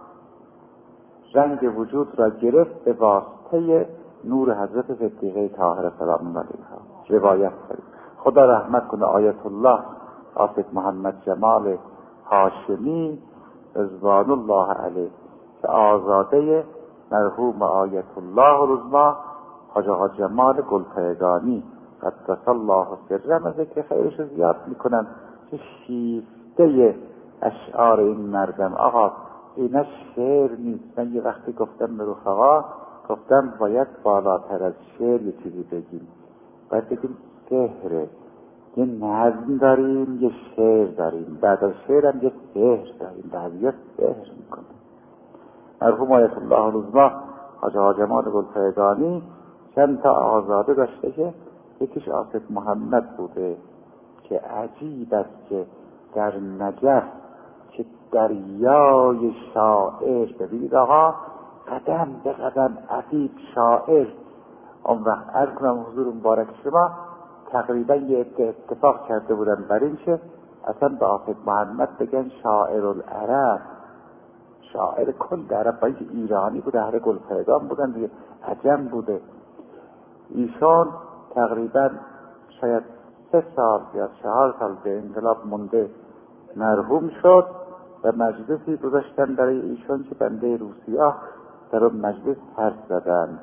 رنگ وجود را گرفت به واسطه نور حضرت صدیقه طاهره سلام الله علیها. روایت داریم. خدا رحمت کنه آیت الله آصف محمد جمال هاشمی رضوان الله علیه که آزاده مرحوم آیت الله رضا حاج آقا جمال گلپایگانی قدس الله سرم از ذکر خیرش زیاد میکنن که شیفته اشعار این مردم. آقا اینا شعر نیست. من یه وقتی گفتم به رفقا، گفتم باید بالاتر از شعر یه چیزی بگیم، باید بگیم سحره. یه نظم داریم، یه شعر داریم، بعد از شعر هم یه سحر داریم، بعضی سحر میکنه. مرحوم آیت الله رضا حاج آقا جمال گلپایگانی چند تا آزاده داشته که یکیش آصف محمد بوده که عجیب است که در نجف که دریای شاعر، ببینید آقا قدم به قدم ادیب شاعر. اون وقت عرض کنم حضور مبارک شما تقریبا یه اتفاق کرده بودن بر این که اصلا به آصف محمد بگن شاعر العرب، شاعر کل در عرب، باید ایرانی بوده، اهل گلپایگان بودن دیگه، عجم بوده. ایشان تقریبا شاید سه سال یا چهار سال به انقلاب مونده مرحوم شد و مجلسی گذاشتن برای ایشان که بنده روسیاه در اون مجلس حرف زدن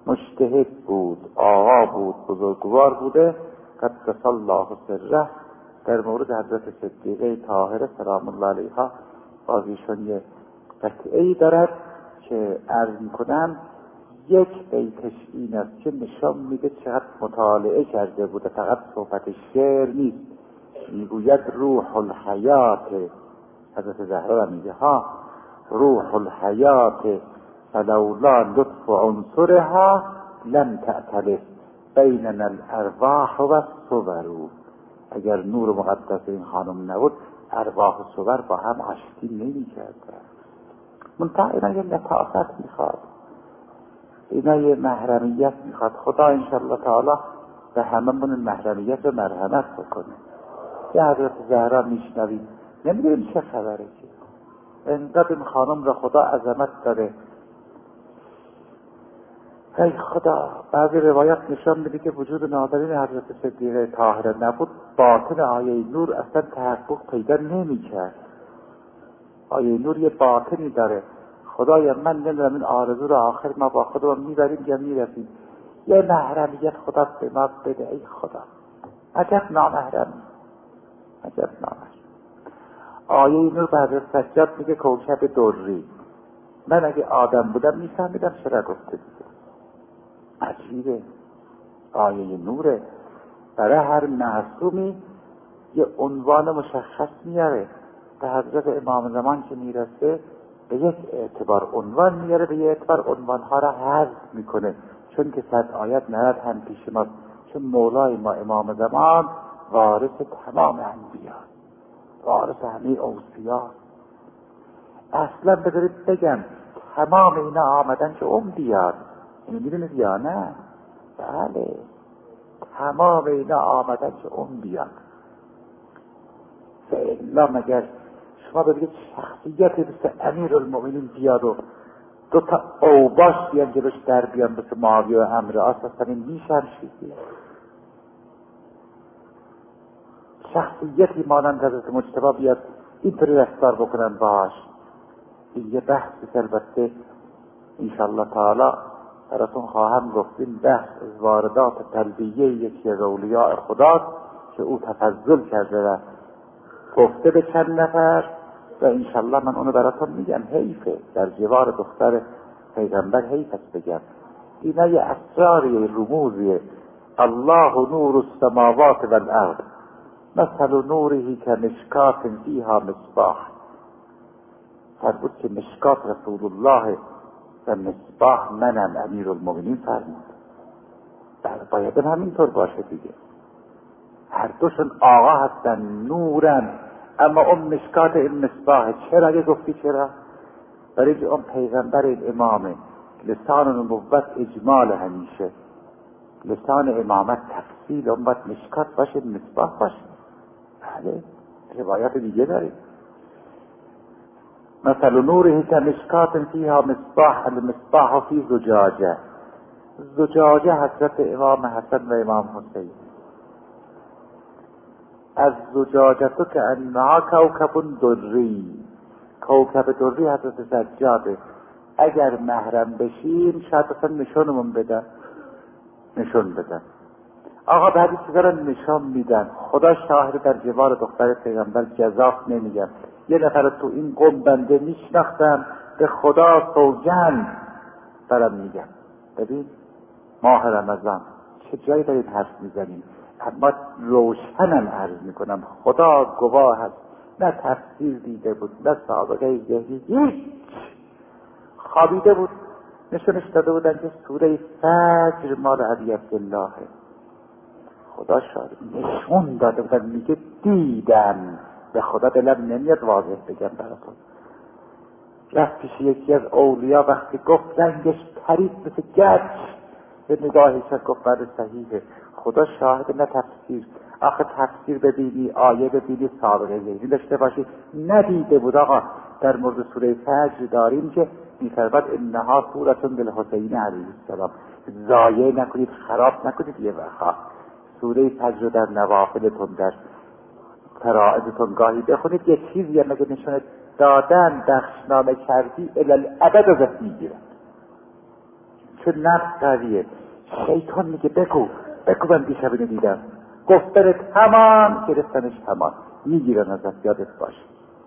مجتهد بود، آقا بود، بزرگوار بوده، قدس الله سره. در مورد حضرت صدیقه طاهره سلام الله علیها باز ایشون یه قطعه‌ای دارد که عرض میکنم یک بیتش این است که نشان میده چقدر مطالعه کرده بوده، فقط صحبت شعر نیست. میگوید روح الحیات، حضرت زهرا میگه ها روح الحیات فلولا لطف عنصرها لم تأتلف بیننا الارواح و الصور. اگر نور مقدس این خانم نبود ارواح و صور با هم آشتی نمی کرد. منطقه اینا یه لطافت میخواد، اینا یه محرمیت میخواد. خدا انشاءالله تعالی به همه من محرمیت و مرحمت بکنه. یه حضرت زهرا میشنوید نمیدونیم چه خبره که انقدر این خانم را خدا عظمت داره. ای خدا، بعضی روایت نشان میده که وجود نادرین حضرت صدیقه طاهره نبود باطن آیه نور اصلا تحقق پیدا نمیکرد. آیه نور یه باطنی داره. خدایا من نمیدونم این آرزو رو آخر ما با خودمون میبریم یا میرسیم. یه محرمیت خدا به ما بده. ای خدا، عجب نامحرم، عجب نامحرم. آیه نور به حضرت سجاد میگه کوکب دری. من اگه آدم بودم میفهمیدم چرا گفته دیگه. عجیبه، آیه نوره برای هر معصومی یه عنوان مشخص میاره. به حضرت امام زمان که میرسه به یک اعتبار عنوان میاره، به یک اعتبار عنوانها را حذف میکنه، چون که صد آیت نرد هم پیش ما. چون مولای ما امام زمان وارث تمام انبیا، وارث همه اوصیا. اصلا بذارید بگم تمام اینا آمدن که اون بیاد. اینو میدونید یا نه؟ بله، تمام اینا آمدن که اون بیاد. فعلا مگر شما ببینید شخصیتی مثل امیر المؤمنین بیاد و دو تا اوباش بیان جلوش در بیان مثل معاویه و عمرو عاص، اصلا این میشم شیدی. شخصیتی مانند حضرت مجتبی بیاد اینطوری رفتار بکنن باش. این یه بحثی که البته انشاءالله تعالی براتون خواهم گفت. این بحث از واردات تلبیه یکی از اولیاء خدا که او تفضل کرده و گفته به چند نفر و انشاءالله من اونو براتون میگم. حیفه در جوار دختر پیغمبر حیف است بگم. اینا یه اسراری رموزیه. الله نور السماوات والارض مثل نوره که مشکات فیها مصباح. فرمود که مشکات رسول الله و مصباح منم، امیر المؤمنین فرمود. باید همینطور باشه دیگه. هر دوشون آقا هستن، نورن، اما اون مشکات این مصباح. چرا اگه گفتی چرا؟ برای که اون پیغمبر این امامه، لسان نبوت اجمال همیشه، لسان امامت تفصیل. اون باید مشکات باشه، مصباح باشه. بله، روایات دیگه داریم. مثل نوره که مشکات فیها مصباح، المصباح فی زجاجه. زجاجه حضرت امام حسن و امام حسین. از زجاجه تو که انها کوکب دری. کوکب دری حضرت سجاده. اگر محرم بشیم شاید اصلا نشونمون بدن، نشون بدن. آقا بعد چیزا رو نشان میدن. خدا شاهد در جوار دختر پیغمبر جزاف نمیگم. یه نفر تو این قوم بنده میشناختم، به خدا سوگند برام میگم. ببین ماه رمضان چه جایی دارید حرف میزنیم، اما روشنم عرض میکنم، خدا گواه هست، نه تفسیر دیده بود، نه سابقه ذهنی، هیچ. خوابیده بود، نشونش داده بودن که سوره فجر مال علی عبدالله. خدا شاید نشون داده بودن، میگه دیدم. به خدا دلم نمیاد واضح بگم براتون. رفت پیش یکی از اولیاء، وقتی گفت رنگش پرید مثل گچ، به نگاهش گفت برای صحیحه. خدا شاهد، نه تفسیر. آخه تفسیر ببینی، آیه ببینی، سابقه ذهنی داشته باشی. ندیده بود. آقا در مورد سوره فجر داریم که می‌فرماد انها سوره بالحسین علیه السلام. ضایع نکنید، خراب نکنید. یه وقت سوره فجر در نوافلتون، در فرائضتون گاهی بخونید. یه چیزی هم اگه نشونت دادن بخشنامه کردی الالعبد ازت میگیرن. چون نفس قویه. شیطان میگه بگو بگو من دیشب اینو دیدم، گفت بره تمام، گرفتنش تمام، میگیرن ازت، یادت باشه.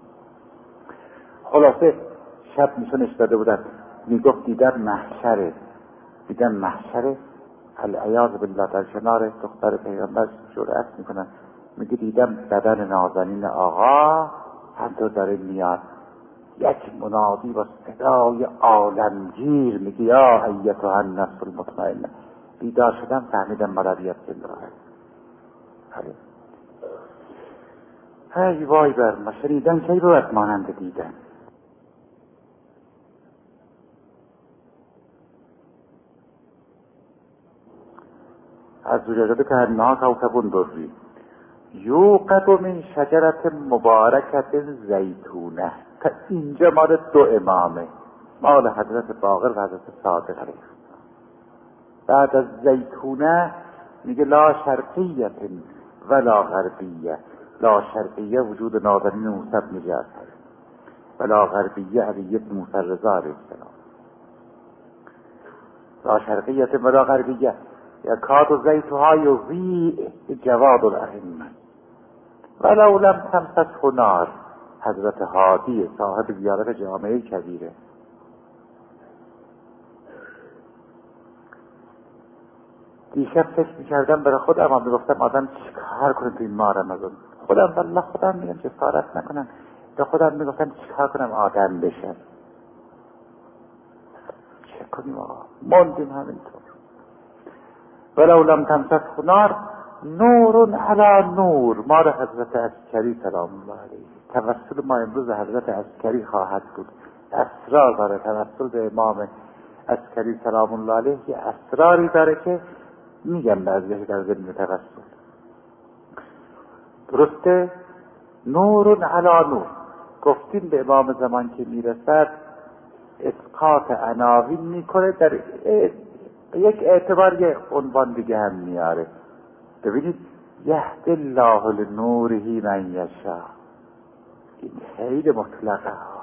خلاصه شب نشونش داده بودن، میگفت دیدم محشره، دیدم محشره، العیاذ بالله در کنار دختر پیغمبر جرأت میکنن، میگه دیدم بدن نازنین آقا همطور داره میاد، یک منادی با صدای عالمگیر میگه یا ایتها النفس المطمئنه. بیدار شدم فهمیدم مرضیت بالله. ای وای بر ما، شنیدن کی بود مانند دیدن. از زجاجه که انها کوکبون دری یوقد من شجرت مبارکت زیتونه. تا اینجا مال دو امامه، مال حضرت باقر و حضرت صادق علیه. بعد از زیتونه میگه لا شرقیت ولا غربیه. لا شرقیه وجود نازنین موسی بن جعفر، ولا غربیه علی بن موسی رضا علیه السلام. لا شرقیت ولا غربیه یکاد زیتها یضیء جواد الائمه ولو لم تمسسه نار. حضرت هادی صاحب زیارت جامعه کبیره. دیشب فکر میکردم برای خودم، اما میگفتم آدم چیکار کنه تو این ماه رمضان. خودم والله خودم میگم جسارت نکنم، به خودم میگفتم چیکار کنم آدم بشم. چه کنیم آقا، موندیم همینطور. ولو لم تمسسه نار نور علی نور. مال حضرت عسکری سلام الله علیه. توسل ما امروز حضرت عسکری خواهد بود. اسرار داره توسل به امام عسکری سلام الله علیه، یه اسراری داره که میگم بعضیش در ضمن توسل. درسته؟ نور علی نور. گفتیم به امام زمان که میرسد اسقاط عناوین میکنه، در یک اعتبار یک عنوان دیگه هم میاره. ببینید یهد الله لنوره من یشاء، این خیلی مطلقه ها،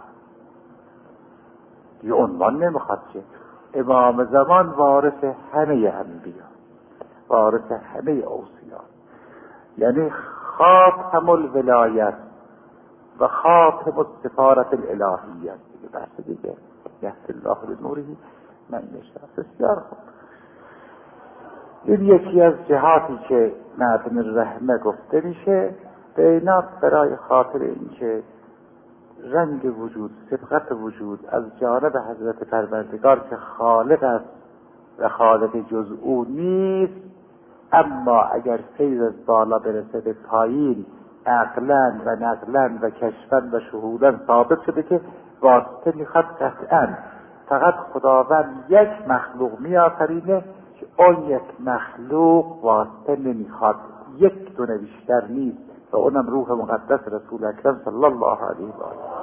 یه عنوان نمیخواد که. امام زمان وارث همه انبیا، وارث همه اوصیا، یعنی خاتم الولایت و خاتم السفارت الالهیت دیگه. بحث دیگه یهد الله لنوره من یشاء. بسیار خوب. این یکی از جهاتی که معدن رحمه گفته میشه، به اینا برای خاطر اینکه رنگ وجود، صبغت وجود از جانب حضرت پروردگار که خالق است و خالق جز او نیست، اما اگر سیر از بالا برسه به پایین عقلاً و نقلاً و کشفاً و شهوداً ثابت شده که واسطه میخواد قطعاً فقط خداوند یک مخلوق میآفرینه که اون یک مخلوق واسطه نمیخواد، یک دونه بیشتر نیست و اونم روح مقدس رسول اکرم صلی الله علیه و آله.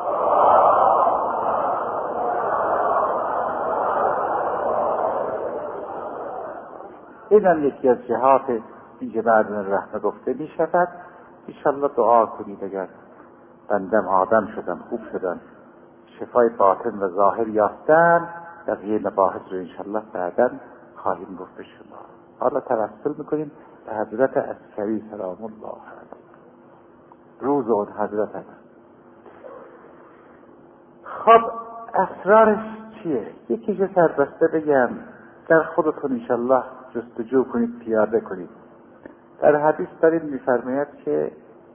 اینم یکی از جهات دیگه بعد من رحمه گفته می شود. انشالله دعا کنید اگر بندم آدم شدم، خوب شدم، شفای باطن و ظاهر یافتن، بقیه مباحث رو انشالله بعدا خواهیم گفت به شما. حالا توسل میکنیم به حضرت عسکری سلام الله علیه، روز اون حضرت هم. خب اسرارش چیه؟ یکیش سربسته بگم، در خودتون انشالله جستجو کنید، پیاده کنید. در حدیث دارید میفرماید که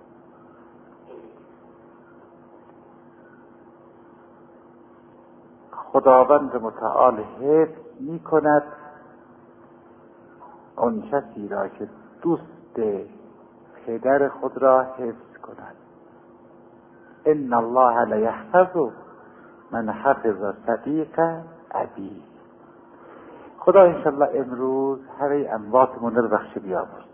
خداوند متعال حفظ می کند اون کسی را که دوست پدر خود را حفظ کند. ان الله لیحفظ من حفظ صدیق ابی. خدا انشالله امروز همه امواتمون رو بخش بیامرز.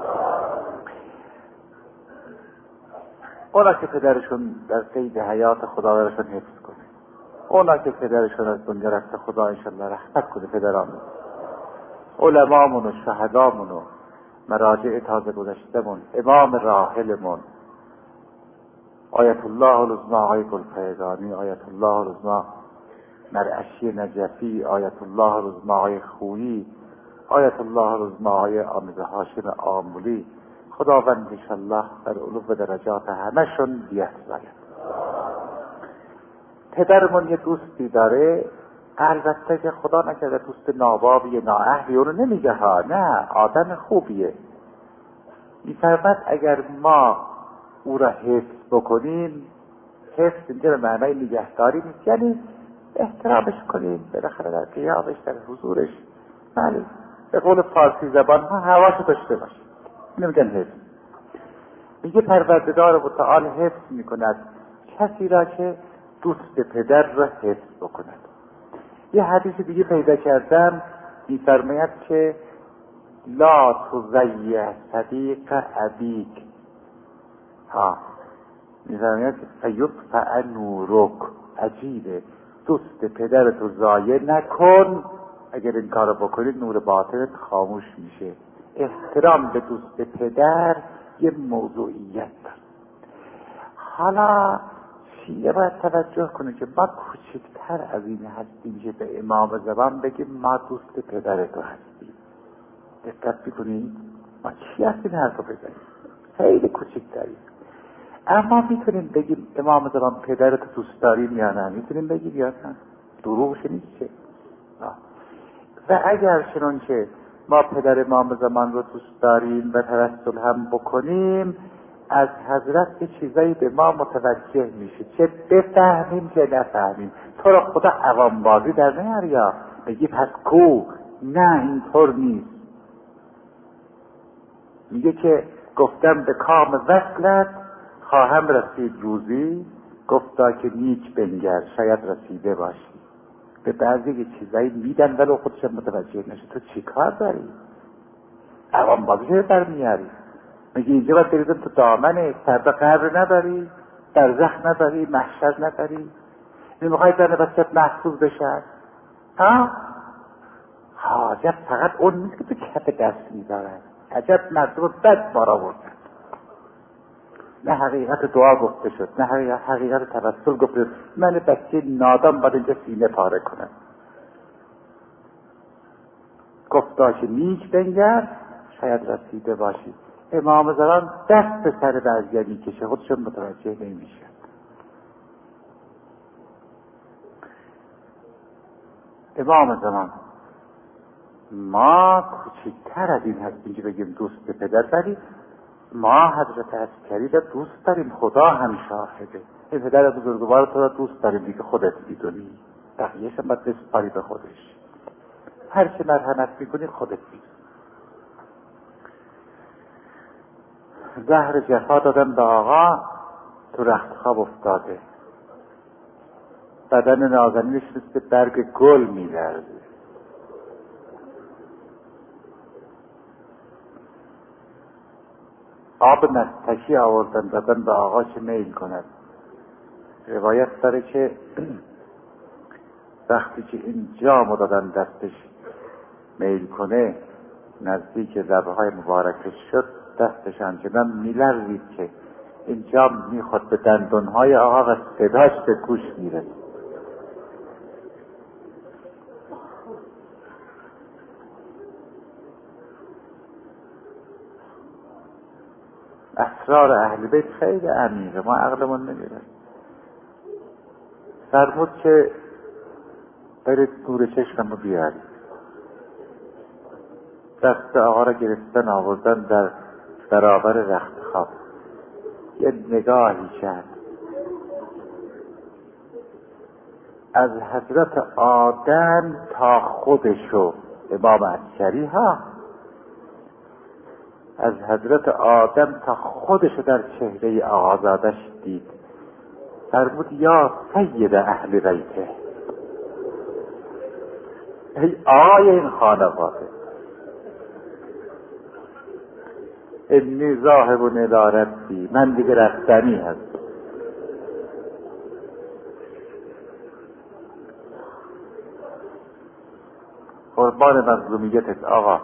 اونا که پدرشون در قید حیات خدا برشون حفظ کنه، اونا که پدرشون از دنیا رفته خدا انشالله رحمت کنه پدرامون، علمامون و شهدامون و مراجع تازه گذشتمون، امام راحلمون، آیت الله العظما آقای گلفیضانی، آیت الله العظما مرعشی نجفی، آیت الله رزماهای خویی، آیت الله رزماهای آمد هاشم آمولی، خداوند انشالله در علو و درجات همشون بیفزاید. پدرمون یه دوستی داره، البته که خدا نکرده دوست نابابی نااهلی، اونو نمیگه ها، نه، آدم خوبیه. میفرمد اگر ما او را حفظ بکنیم، حفظ اینجا به معنای نگهداری نیست، یعنی احترامش کنیم، بالاخره در قیامش، در حضورش، بله، به قول فارسی زبان ها هواشو داشته باشیم، نمیگن حفظ. میگه پروردگار متعال حفظ میکند کسی را که دوست پدر را حفظ بکند. یه حدیث دیگه پیدا کردم میفرماید که لا تضیع صدیق ابیک، ها میفرماید فیطفأ نورک، عجیبه، دوست پدرتو ضایع نکن، اگر این کارو بکنید نور باطنت خاموش میشه. احترام به دوست پدر یه موضوعیت داره. حالا شیعه باید توجه کنه که ما کوچکتر از این هستیم که به امام زمان بگیم ما دوست پدرتو هستیم. دقت بکنید، ما چی هستیم حرفو بزنیم؟ خیلی کوچکتریم. اما میتونیم بگیم امام زمان پدرتو دوست داریم یا نه؟ میتونیم بگیم یا نه؟ دروغش نیست چه؟ و اگر چنانچه ما پدر امام زمان رو دوست داریم و توسل هم بکنیم، از حضرت یه چیزایی به ما متوجه میشه، چه بفهمیم چه نفهمیم. تو رو خدا عوام بازی در نیار یا بگی پس کو، نه اینطور نیست. میگه که گفتم به کام وصلت خواهم رسید روزی، گفتا که نیک بنگر شاید رسیده باشی. به بعضی یه چیزایی میدن ولو خودش متوجه نشه. تو چی کار داری؟ عوام بازی چه در میاری؟ میگه اینجا باید بریدم تو دامنه، فردا قبر نداری، برزخ نداری، محشر نداری، نمیخوای در نبسیت محفوظ بشن؟ ها؟ حاجت فقط اون نیست که تو کف دست میدارن، عجب مردم بد بارا بردن. نه حقیقت دعا گفته شد، نه حقیقت توسل گفته شد. من بچه نادان باید اینجا سینه پاره کنم. گفتاش نیک بنگر شاید رسیده باشی. امام زمان دست به سر بعضی میکشه، خودشون متوجه نمیشه. امام زمان ما کوچکتر از این هستیم که بگیم دوست پدر، ولی ما حضرت عسکری را دوست داریم، خدا هم شاهده. این پدر بزرگوار تو را دوست داریم دیگه، خودت میدونی، بقیه‌ش هم باید بسپاری به خودش. هر چه مرحمت میکنی خودت میدونی. زهر جفا دادن به آقا، تو رخت خواب افتاده، بدن نازنینش مثل برگ گل میلرزه. آب مستشی آوردن دادن به آقا چه میل کند. روایت داره که وقتی که این جامو دادن دستش میل کنه، نزدیک لبهای مبارکش شد، دستش همچنان میلرزید که این جام میخواد به دندونهای آقا و صداش به گوش میره. اسرار اهل بیت خیلی عمیقه، ما عقلمون نمیره. فرمود که برید نور چشممو بیارید. دست آقا را گرفتن آوردن در برابر رخت خواب، یه نگاهی کرد از حضرت آدم تا خودشو، امام عسکری ها، از حضرت آدم تا خودشو در چهره آقازادش دید. فرمود یا سید اهل بیته، ای آقای این خانواده، انی ذاهب الی ربی، من دیگه رفتنی هست. قربان مظلومیتت آقا،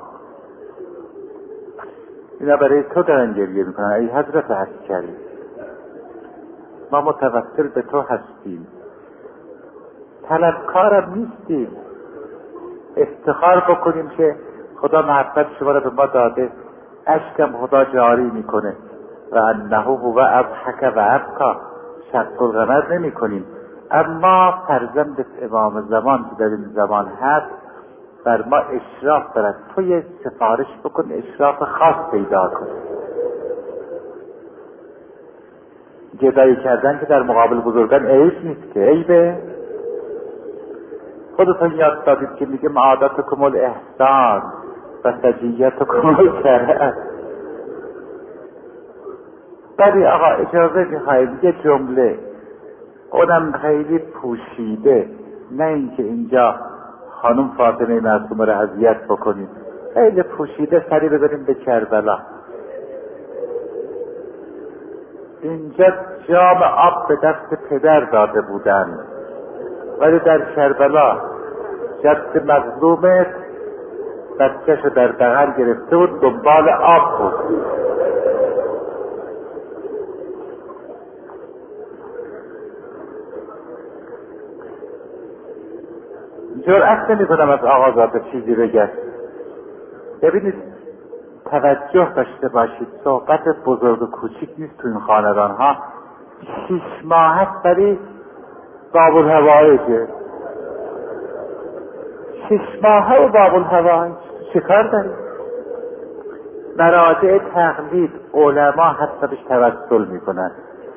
اینا برای تو دارن گریه میکنن ای حضرت عسکری، ما متوسل به تو هستیم، طلبکارم نیستیم، افتخار بکنیم که خدا محبت شما را به ما داده، اشکم خدا جاری میکنه و انه هو اضحک و ابکا، شق القمر نمی کنیم. اما فرزند امام زمان که در این زمان هست بر ما اشراف دارد، تو یه سفارش بکن اشراف خاص پیدا کن. گدایی کردن که در مقابل بزرگان عیب نیست که، عیبه. خودتون یاد دادید که میگه معاداتکم الاحسان و سجیتکم الکرم. ولی آقا اجازه میخواید یه جمله اونم خیلی پوشیده، نه اینکه اینجا خانم فاطمه معصومه را اذیت بکنیم، خیلی پوشیده سری ببریم به کربلا. اینجا جام آب به دست پدر داده بودن، ولی در کربلا جد مظلومت بچه‌ش در بغل گرفته بود، دنبال آب بود. جرأت نمی کنم از آغازات چیزی بگم. ببینید توجه داشته باشید، صحبت بزرگ و کوچیک نیست تو این خاندان ها. شیش ماه هست برای باب الهوایجه، شیش ماه و باب الهوایج چه کار دارید؟ مراجع تقلید علما حتی بهش توسل میکنن.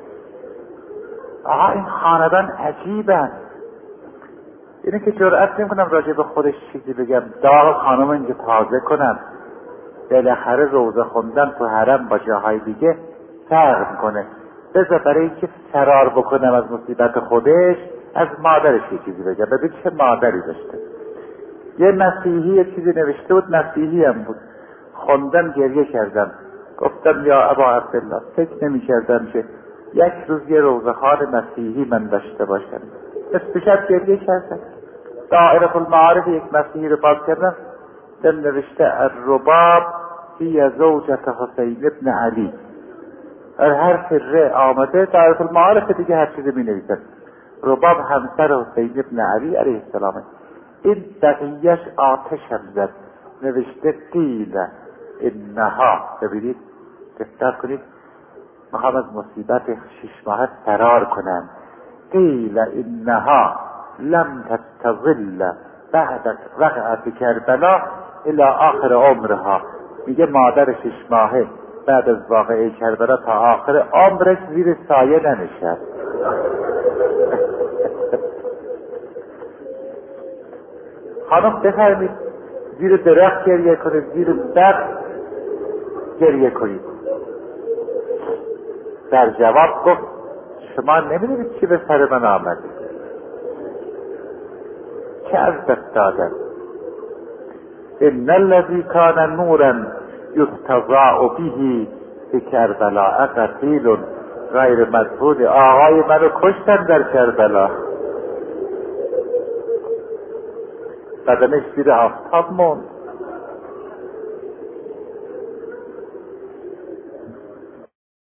آها این خاندان عجیبن. اینه که جرأت نمیکنم راجع به خودش چیزی بگم، داغ خانم اینجا تازه کنم. بالاخره روزه خوندن تو حرم با جاهای دیگه فرق میکنه. بذار برای اینکه فرار بکنم از مصیبت خودش از مادرش یه چیزی بگم. ببین چه مادری داشته. یه مسیحی یه چیزی نوشته بود، مسیحی هم بود. خوندم گریه کردم، گفتم یا ابا عبدالله فکر نمی کردم که یک روز یه روزخوان مسیحی من داشته باشم. استشهاد گریه کردم. دائره المعارف یک مسیحی رو باز کردم، دم نوشته الرباب هی زوجت حسین ابن علی. هر حرف ر آمده دائره المعارف دیگه هر چیزی می نویسن. رباب همسر حسین ابن علی علیه السلام. این دقیقش آتش هم زد، نوشته قیل انها. ببینید دقت کنید، میخوام از مصیبت شش ماه فرار کنم. قیل انها لم تستظل بعد وقعت کربلا الى آخر عمرها. میگه مادر شش ماهه بعد از واقعه کربلا تا آخر عمرش زیر سایه ننشست. خانم بفرمید زیر درخت گریه کنید، زیر برق گریه کنید. در جواب گفت شما نمیدونید چی به سر من آمده، چه از دست دادم. ان الذی کان نورا یستضاء به به کربلا قتیل غیر مطرود. آقای منو کشتن در کربلا، بدنش زیر آفتاب موند.